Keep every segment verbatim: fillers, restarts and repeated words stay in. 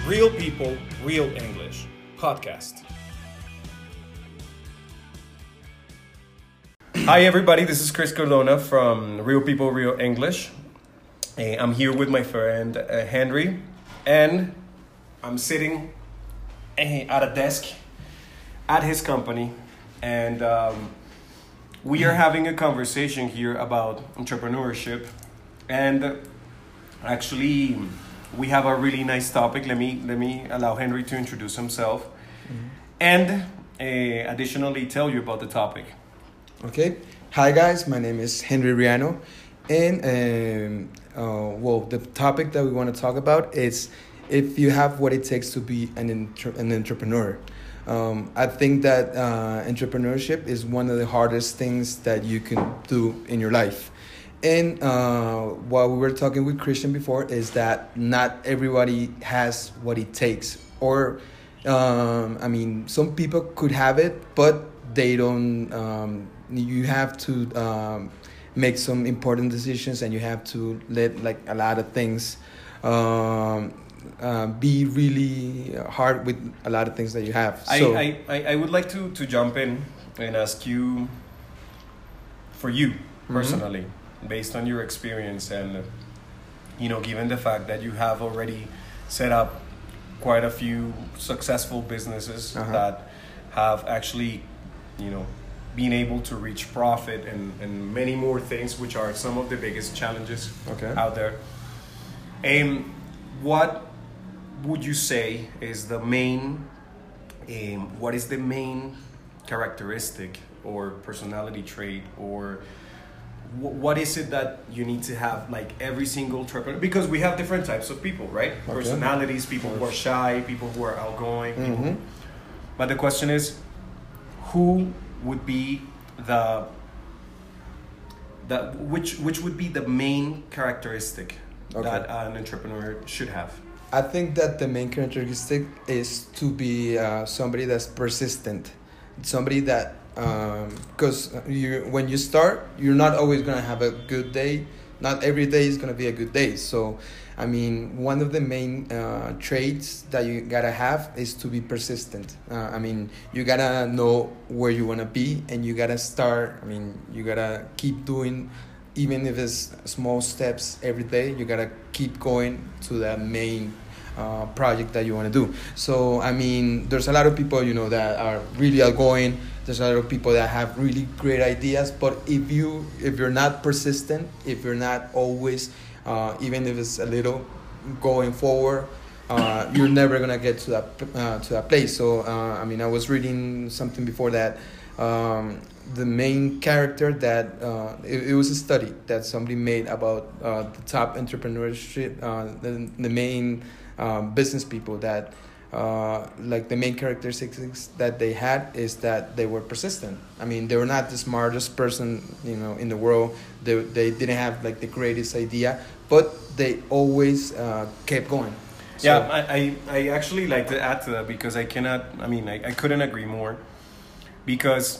Real People, Real English podcast. Hi everybody, this is Chris Cardona from Real People, Real English. Uh, I'm here with my friend uh, Henry, and I'm sitting uh, at a desk at his company, and um, we are having a conversation here about entrepreneurship. And actually, we have a really nice topic. Let me let me allow Henry to introduce himself, mm-hmm. and uh, additionally tell you about the topic. Okay. Hi guys, my name is Henry Riano, and um, uh, well, the topic that we want to talk about is if you have what it takes to be an intra- an entrepreneur. Um, I think that uh, entrepreneurship is one of the hardest things that you can do in your life. And uh, what we were talking with Christian before is that not everybody has what it takes. Or, um, I mean, some people could have it, but they don't. Um, you have to um, make some important decisions, and you have to let like a lot of things um, uh, be really hard with a lot of things that you have. So, I, I, I would like to, to jump in and ask you, for you personally, mm-hmm. based on your experience and, you know, given the fact that you have already set up quite a few successful businesses uh-huh. that have actually, you know, been able to reach profit and, and many more things, which are some of the biggest challenges okay. out there. And what would you say is the main, um, what is the main characteristic or personality trait, or what is it that you need to have, like every single entrepreneur? Because we have different types of people, right? Okay. Personalities, people who are shy, people who are outgoing. Mm-hmm. People. But the question is, who would be the the which which would be the main characteristic okay. that an entrepreneur should have? I think that the main characteristic is to be uh, somebody that's persistent, somebody that because um, you when you start, you're not always gonna have a good day. Not every day is gonna be a good day. So, I mean, one of the main uh, traits that you gotta have is to be persistent. Uh, I mean, you gotta know where you wanna be, and you gotta start. I mean, you gotta keep doing, even if it's small steps every day. You gotta keep going to the main uh, project that you wanna do. So, I mean, there's a lot of people, you know, that are really outgoing. There's a lot of people that have really great ideas, but if you if you're not persistent, if you're not always, uh, even if it's a little, going forward, uh, you're never gonna get to that uh, to that place. So uh, I mean, I was reading something before that. Um, the main character that uh, it, it was a study that somebody made about uh, the top entrepreneurship, uh, the the main um, business people that. Uh, like the main characteristics that they had is that they were persistent. I mean, they were not the smartest person, you know, in the world. They they didn't have like the greatest idea, but they always uh, kept going. So, yeah, I, I I actually like to add to that because I cannot. I mean, I, I couldn't agree more, because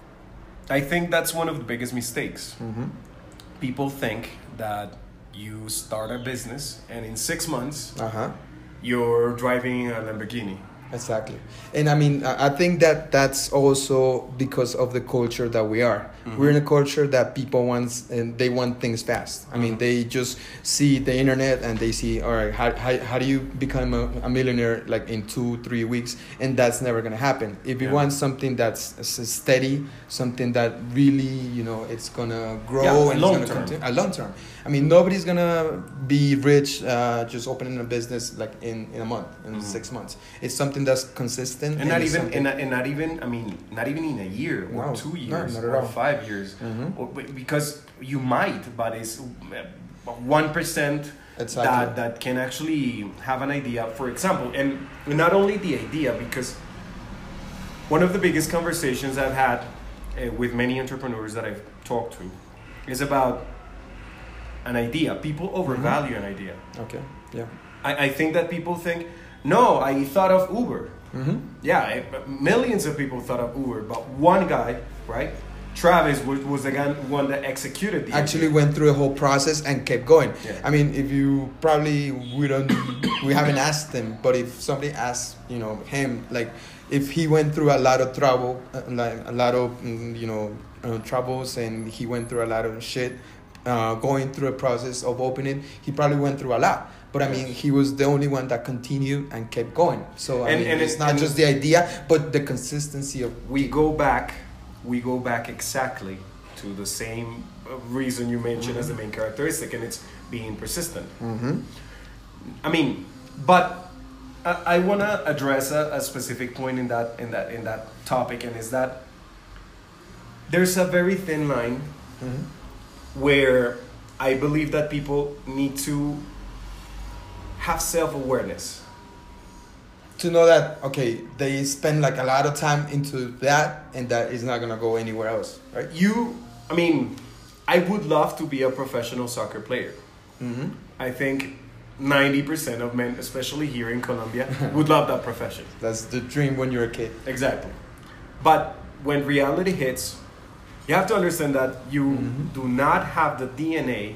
I think that's one of the biggest mistakes. Mm-hmm. People think that you start a business and in six months. Uh-huh. You're driving a Lamborghini. Exactly. And I mean, I think that that's also because of the culture that we are. Mm-hmm. We're in a culture that people want, and they want things fast. I mm-hmm. mean, they just see the internet and they see, all right, how how, how do you become a, a millionaire like in two, three weeks? And that's never going to happen. If you yeah. want something that's steady, something that really, you know, it's going to grow yeah, and long it's going to continue. A long term. I mean, nobody's going to be rich uh, just opening a business like in, in a month, in mm-hmm. six months. It's something that's consistent. And, and not even, and not, and not even, I mean, not even in a year or no, two years no, or five years. Mm-hmm. Or, because you might, but it's one percent exactly. that, that can actually have an idea, for example. And not only the idea, because one of the biggest conversations I've had uh, with many entrepreneurs that I've talked to is about an idea. People overvalue mm-hmm. an idea. Okay, yeah. I, I think that people think, no, I thought of Uber. Mm-hmm. Yeah, I, millions of people thought of Uber, but one guy, right, Travis was, was the guy, one that executed the actually idea. went through a whole process and kept going. Yeah. I mean, if you probably we don't we haven't asked him, but if somebody asked, you know, him, like if he went through a lot of trouble, uh, like a lot of mm, you know uh, troubles, and he went through a lot of shit, uh, going through a process of opening, he probably went through a lot. But I mean, he was the only one that continued and kept going. So I And- mean, and it's it- not and- just the idea, but the consistency of. We go back, we go back exactly to the same uh, reason you mentioned as the main characteristic, and it's being persistent. Mm-hmm. I mean, but I, I want to address a, a specific point in that in that in that topic, and is that there's a very thin line Mm-hmm. where I believe that people need to have self-awareness. To know that, okay, they spend like a lot of time into that, and that is not gonna go anywhere else, right? You, I mean, I would love to be a professional soccer player. Mm-hmm. I think ninety percent of men, especially here in Colombia, would love that profession. That's the dream when you're a kid. Exactly. But when reality hits, you have to understand that you Mhm. do not have the D N A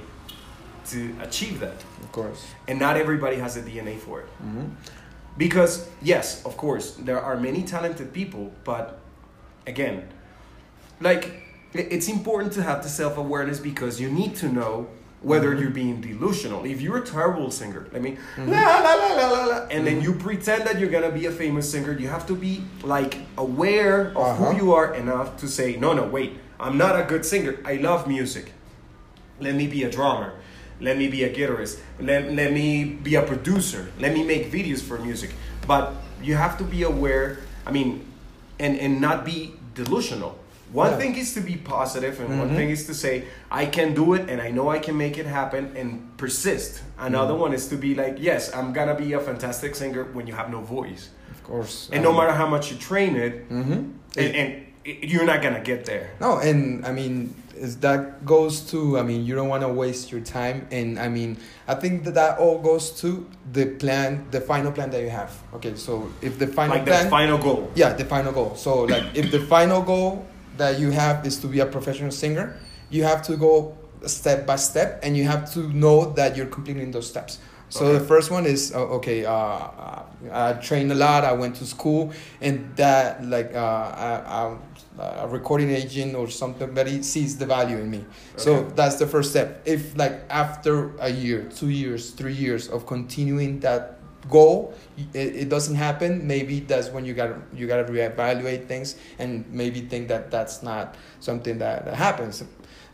to achieve that. Of course. And not everybody has the D N A for it. Mm-hmm. Because, yes, of course, there are many talented people, but again, like, i- it's important to have the self-awareness because you need to know whether Mhm. you're being delusional. If you're a terrible singer, I mean, Mhm. la la la la la la, and then Mhm. you pretend that you're gonna be a famous singer, you have to be like aware of Uh-huh. who you are enough to say, no, no, wait, I'm not a good singer. I love music. Let me be a drummer. Let me be a guitarist. Let, let me be a producer. Let me make videos for music. But you have to be aware, I mean, and, and not be delusional. One Yeah. thing is to be positive, and one Mhm. thing is to say, I can do it and I know I can make it happen, and persist. Another Mhm. one is to be like, yes, I'm going to be a fantastic singer when you have no voice. Of course. And no matter how much you train it, Mm-hmm. and, and it- you're not going to get there. No, and I mean, is that goes to, I mean, you don't want to waste your time. And I mean, I think that that all goes to the plan, the final plan that you have. Okay, so if the final Like plan. the final goal. Yeah, the final goal. So, like, if the final goal that you have is to be a professional singer, you have to go step by step, and you have to know that you're completing those steps. So Okay. the first one is uh, okay. Uh, I trained a lot. I went to school, and that like uh, I, I, a recording agent or somebody sees the value in me. So Okay. that's the first step. If like after a year, two years, three years of continuing that goal, it, it doesn't happen, maybe that's when you gotta you gotta reevaluate things, and maybe think that that's not something that, that happens.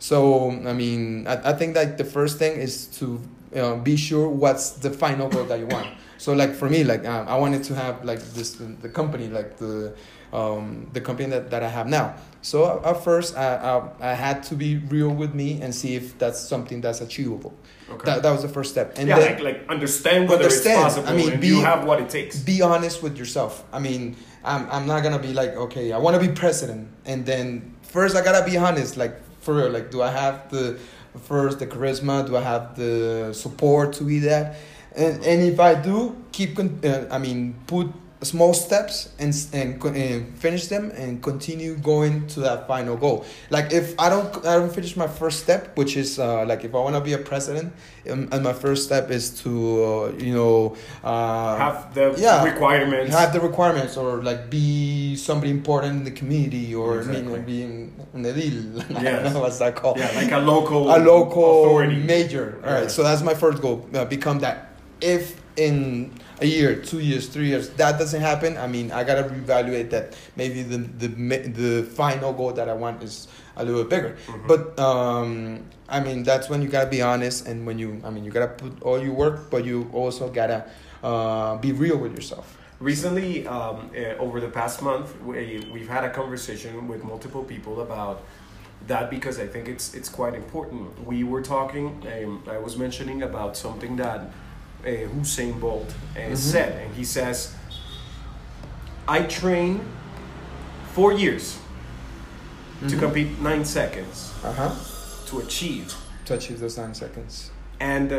So I mean, I, I think that the first thing is to uh, be sure what's the final goal that you want. So like for me, like um, I wanted to have like this the company, like the um, the company that, that I have now. So at first I, I I had to be real with me and see if that's something that's achievable. Okay. That that was the first step. And yeah, then, like, like understand whether Understand. it's possible, I mean, and be- you have what it takes. be honest with yourself. I mean, I'm I'm not gonna be like, okay, I want to be president, and then first I gotta be honest, like for real, like do I have the first the charisma? Do I have the support to be that? And and if I do, keep con- uh, I mean, put small steps and and, co- and finish them and continue going to that final goal. Like if I don't I don't finish my first step, which is uh, like if I want to be a president, um, and my first step is to uh, you know uh, have the yeah, requirements. have the requirements, or like be somebody important in the community, or Exactly. you know, be in, in the deal. I Yes. don't know what's that called. yeah, like a local A local authority. major. All right, Yeah. so that's my first goal. Uh, become that. If in a year, two years, three years, that doesn't happen, I mean, I gotta reevaluate that. Maybe the the ma- the final goal that I want is a little bit bigger. Mhm. But um, I mean, that's when you gotta be honest, and when you, I mean, you gotta put all your work, but you also gotta uh, be real with yourself. Recently, um, uh, over the past month, we, we've had a conversation with multiple people about that, because I think it's it's quite important. We were talking, um, I was mentioning about something that uh, Usain Bolt uh, Mhm. said, and he says, I train four years to Mhm. compete nine seconds Uh huh. to achieve. To achieve those nine seconds. And uh,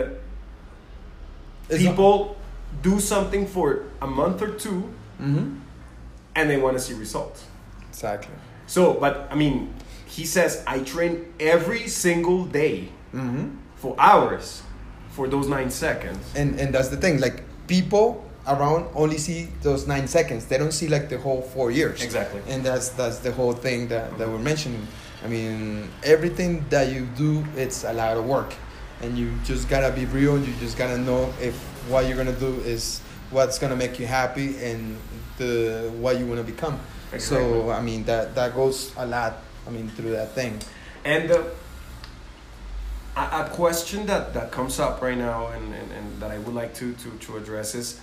It's not- people do something for a month or two, Mhm. and they want to see results. Exactly. So, but I mean, he says, I train every single day Mm-hmm. for hours for those nine seconds. And and that's the thing. Like, people around only see those nine seconds. They don't see like the whole four years. Exactly. And that's that's the whole thing that, that we're mentioning. I mean, everything that you do, it's a lot of work, and you just gotta be real. You just gotta know if what you're gonna do is what's gonna make you happy and the what you wanna become. Exactly. So I mean that that goes a lot. I mean through that thing. And uh, a, a question that, that comes up right now and, and, and that I would like to, to, to address is,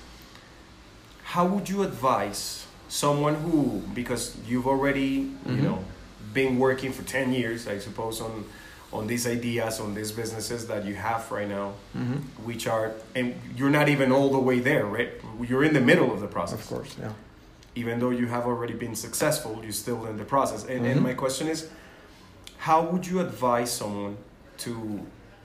how would you advise someone who, because you've already, mm-hmm. you know, been working for ten years, I suppose, on on these ideas, on these businesses that you have right now, mm-hmm. which are, and you're not even all the way there, right? You're in the middle of the process. Of course, yeah. Even though you have already been successful, you're still in the process. And, mm-hmm. and my question is, how would you advise someone to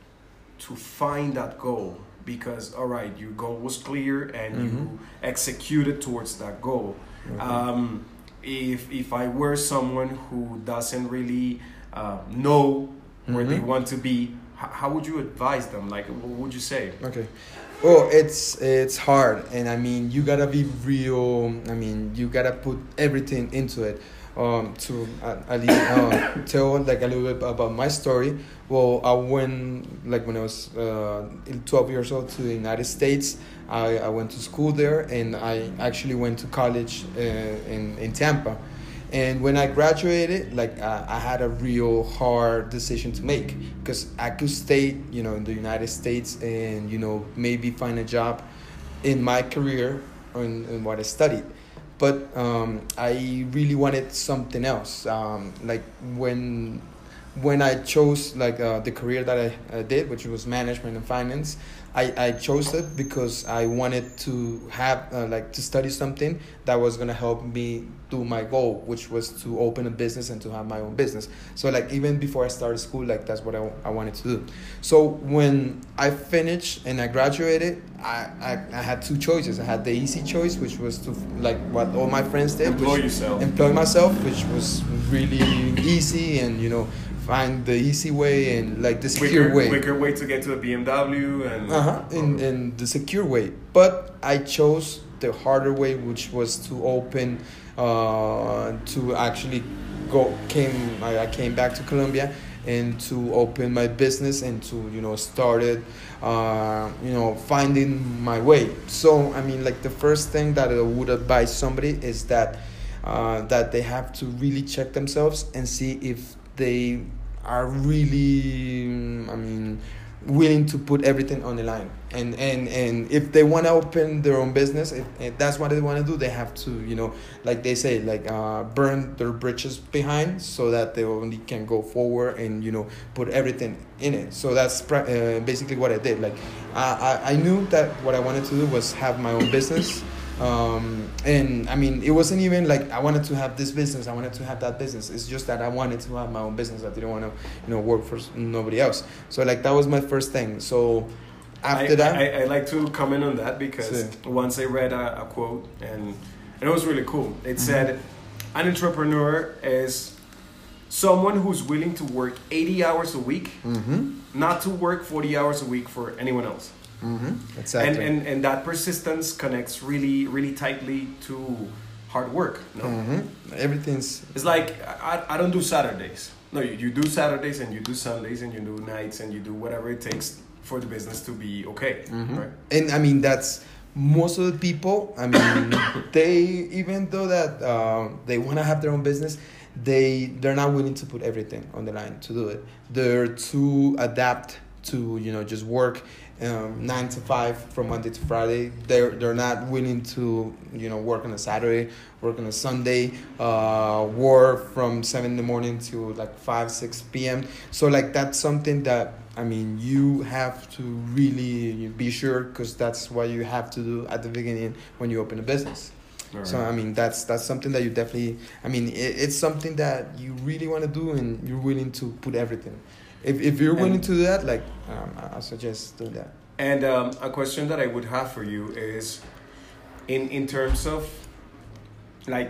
to find that goal? Because, all right, your goal was clear and mm-hmm. you executed towards that goal. Mm-hmm. Um, if if I were someone who doesn't really uh, know where mm-hmm. they want to be, h- how would you advise them? Like, what would you say? Okay. Well, it's it's hard, and I mean, you gotta be real. I mean, you gotta put everything into it. Um, to uh, at least uh, tell like a little bit about my story. Well, I went like when I was uh, twelve years old to the United States. I, I went to school there, and I actually went to college uh, in in Tampa. And when I graduated, like uh, I had a real hard decision to make, because I could stay, you know, in the United States and, you know, maybe find a job in my career or in, in what I studied. But um, I really wanted something else. Um, like when when I chose like uh, the career that I uh, did, which was management and finance, I, I chose it because I wanted to have uh, like to study something that was gonna help me do my goal, which was to open a business and to have my own business. So like even before I started school, like that's what I, I wanted to do. So when I finished and I graduated, I, I, I had two choices. I had the easy choice, which was to like what all my friends did, employ which, yourself, employ myself, which was really easy and, you know, find the easy way and like the secure quicker, way. Quicker way to get to a B M W and uh-huh, in, in the secure way. But I chose the harder way, which was to open, uh, to actually go, came, I, I came back to Colombia and to open my business and to, you know, started, uh, you know, finding my way. So, I mean, like the first thing that I would advise somebody is that, uh, that they have to really check themselves and see if they are really, I mean, willing to put everything on the line. And and, and if they want to open their own business, if, if that's what they want to do, they have to, you know, like they say, like uh, burn their bridges behind so that they only can go forward and, you know, put everything in it. So that's uh, basically what I did. Like I, I, I knew that what I wanted to do was have my own business. Um, and I mean, it wasn't even like I wanted to have this business, I wanted to have that business. It's just that I wanted to have my own business. I didn't want to, you know, work for nobody else. So like that was my first thing. So after I, that, I, I like to comment on that because sí. once I read a, a quote and, and it was really cool. It mm-hmm. said, an entrepreneur is someone who's willing to work eighty hours a week, mm-hmm. not to work forty hours a week for anyone else. Mm-hmm. Exactly. And, and and that persistence connects really really tightly to hard work. No, mm-hmm. Everything's. It's like I, I don't do Saturdays. No, you, you do Saturdays and you do Sundays and you do nights and you do whatever it takes for the business to be okay. Mm-hmm. Right? And I mean that's most of the people. I mean they even though that um, they want to have their own business, they they're not willing to put everything on the line to do it. They're too adapt to, you know, just work. Um, nine to five from Monday to Friday. They're they're not willing to, you know, work on a Saturday, work on a Sunday, uh, work from seven in the morning to like five six p.m. So like that's something that I mean you have to really be sure, because that's what you have to do at the beginning when you open a business. Right. So I mean that's that's something that you definitely. I mean it, it's something that you really want to do and you're willing to put everything. If if you're willing and, to do that, like um, I suggest doing that. And um, a question that I would have for you is, in in terms of, like,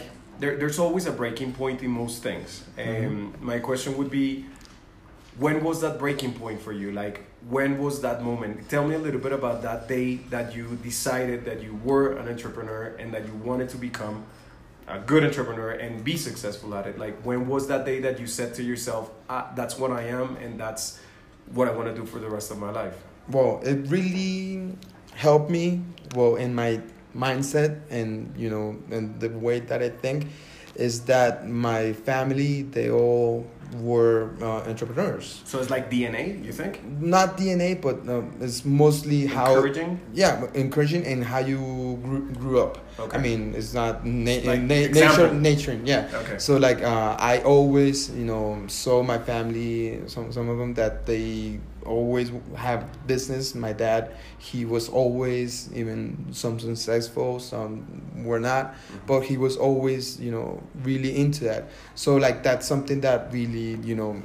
there, there's always a breaking point in most things. And mm-hmm. my question would be, when was that breaking point for you? Like, when was that moment? Tell me a little bit about that day that you decided that you were an entrepreneur and that you wanted to become a good entrepreneur and be successful at it. Like, when was that day that you said to yourself, ah, that's what I am and that's what I want to do for the rest of my life? Well, it really helped me, well, in my mindset and, you know, and the way that I think is that my family, they all were uh, entrepreneurs. So it's like D N A, you think? Not D N A, but uh, it's mostly how... Encouraging? Yeah, encouraging and how you grew, grew up. Okay. I mean, it's not na- like na- nature, nature, yeah. Okay. So like, uh, I always, you know, saw my family, some, some of them that they always have business. My dad, he was always, even some successful, some were not, but he was always, you know, really into that. So like, that's something that really, you know,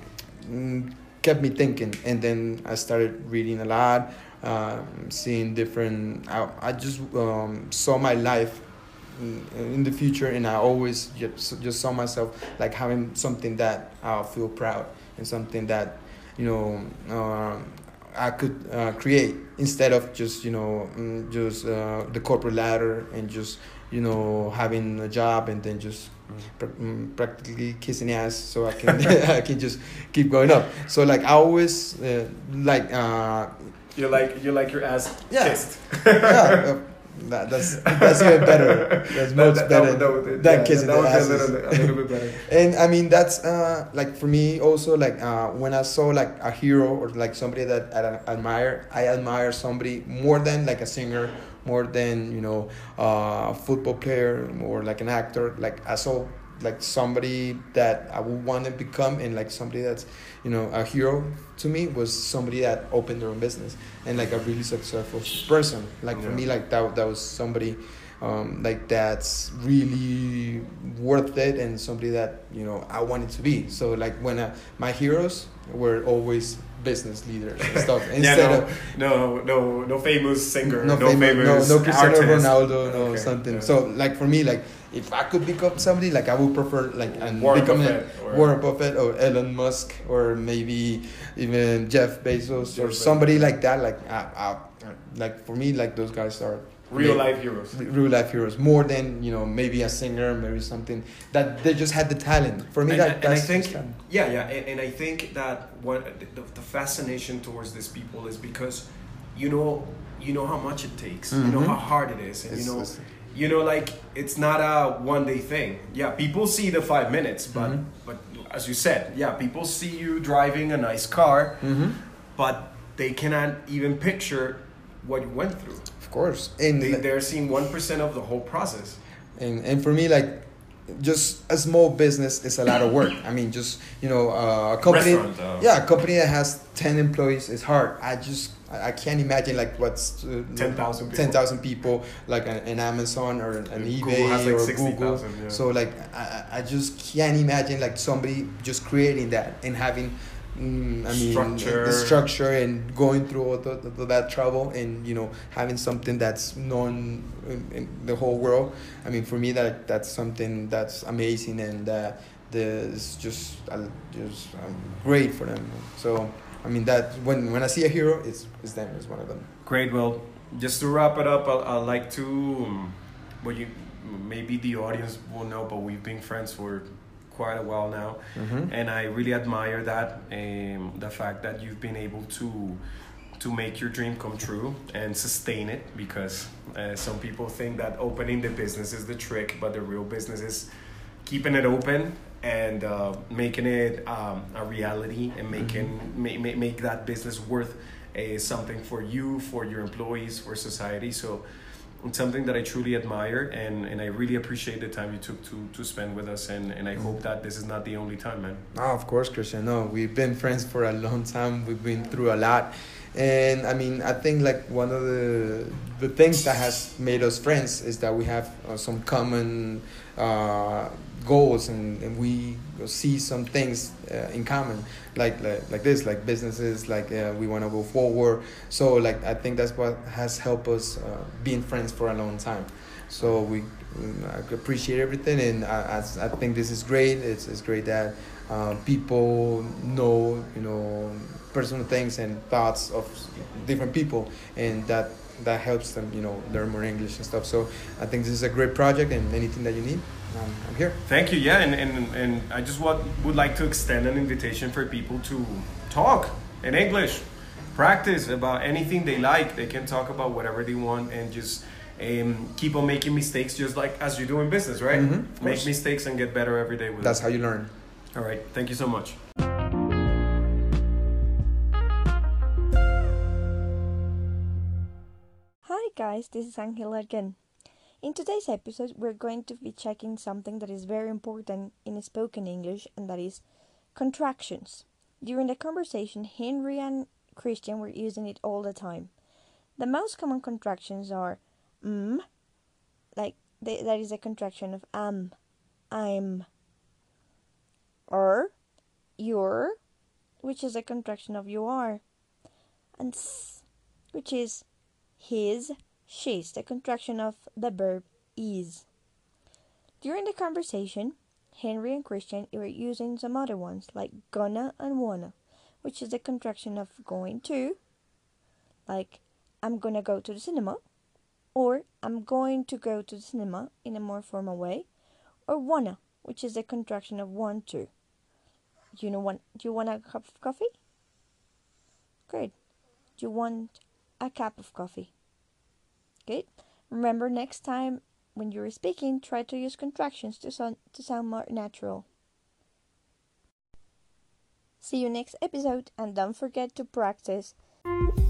kept me thinking. And then I started reading a lot, uh, seeing different, I, I just um, saw my life in, in the future, and I always just, just saw myself like having something that I'll feel proud and something that, you know, uh, I could uh, create instead of just, you know, just uh, the corporate ladder and just, you know, having a job and then just pr- practically kissing ass so I can I can just keep going up. So like I always uh, like uh, you like you like your ass yeah, kissed. yeah. Uh, That, that's that's even better. That's much that, that, better that would, that would, than yeah, kissing that the asses. A little, a little bit better. And I mean that's uh like for me also like uh when I saw like a hero or like somebody that I admire, I admire somebody more than like a singer, more than, you know, uh, a football player or like an actor. Like I saw like somebody that I would want to become, and like somebody that's, you know, a hero to me was somebody that opened their own business and like a really successful person. Like for yeah. me, like that that was somebody um, like that's really worth it and somebody that, you know, I wanted to be. So like when I, my heroes were always business leaders and stuff instead yeah, no, of no no no famous singer, no, no famous, famous no, no Cristiano artist. Ronaldo, no okay, something. yeah. So like for me, like if I could become somebody, like I would prefer like and Warren become Buffett or, Warren Buffett or Elon Musk or maybe even Jeff Bezos Jeff or somebody Bezos. like that. Like I, I, like for me, like those guys are real maybe, life heroes. Real life heroes more than, you know, maybe a singer, maybe something that they just had the talent. For me, and, that and that's I think just talent. yeah yeah and, and I think that what the, the fascination towards these people is because you know you know how much it takes, mm-hmm. you know how hard it is, and it's, you know it's, you know like it's not a one day thing. Yeah, people see the five minutes, but mm-hmm. but as you said, yeah, people see you driving a nice car, mm-hmm. but they cannot even picture what you went through. Of course, and they, they're seeing one percent of the whole process. And and for me, like, just a small business is a lot of work. I mean, just, you know, uh, a company, uh, yeah, a company that has ten employees is hard. I just I can't imagine like what's uh, ten thousand ten thousand people, like an, an Amazon or an, an eBay has like or sixty, Google. yeah. So like I I just can't imagine like somebody just creating that and having. Mm, I mean, structure. the structure and going through all the, the, that trouble and, you know, having something that's known in, in the whole world. I mean, for me, that that's something that's amazing, and uh, the, it's just uh, just um, great for them. So, I mean, that when when I see a hero, it's it's them, it's one of them. Great. Well, just to wrap it up, I'll, I'd like to, um, well, you maybe the audience won't know, but we've been friends for quite a while now, mm-hmm. and I really admire that, um, the fact that you've been able to to make your dream come true and sustain it, because uh, some people think that opening the business is the trick, but the real business is keeping it open and uh, making it um, a reality and making mm-hmm. ma- make that business worth uh, something for you, for your employees, for society. So it's something that I truly admire, and, and I really appreciate the time you took to, to spend with us, and, and I mm. hope that this is not the only time, man. Oh, of course, Christian. No, we've been friends for a long time. We've been through a lot. And I mean, I think like one of the the things that has made us friends is that we have uh, some common uh, goals, and, and we see some things uh, in common, like, like like this, like businesses, like uh, we want to go forward. So like I think that's what has helped us uh, being friends for a long time. So we I appreciate everything, and I, I, I think this is great. It's, it's great that um, people know, you know, personal things and thoughts of different people, and that that helps them, you know, learn more English and stuff. So I think this is a great project, and anything that you need, um, I'm here. Thank you. Yeah, and, and, and I just want, would like to extend an invitation for people to talk in English, practice about anything they like. They can talk about whatever they want, and just um, keep on making mistakes, just like as you do in business, right? Mm-hmm, Make mistakes and get better every day with That's it. how you learn. All right. Thank you so much. Hi guys, this is Angela again. In today's episode, we're going to be checking something that is very important in spoken English, and that is contractions. During the conversation, Henry and Christian were using it all the time. The most common contractions are mm, like they, that is a contraction of am, I'm, or you're, which is a contraction of you are, and s, which is his, she's, the contraction of the verb is. During the conversation, Henry and Christian were using some other ones like gonna and wanna, which is the contraction of going to, like I'm gonna go to the cinema, or I'm going to go to the cinema in a more formal way, or wanna, which is the contraction of want to. You know, want, do you want a cup of coffee? Good. Do you want a cup of coffee? Good. Remember, next time when you're speaking, try to use contractions to sound, to sound more natural. See you next episode, and don't forget to practice.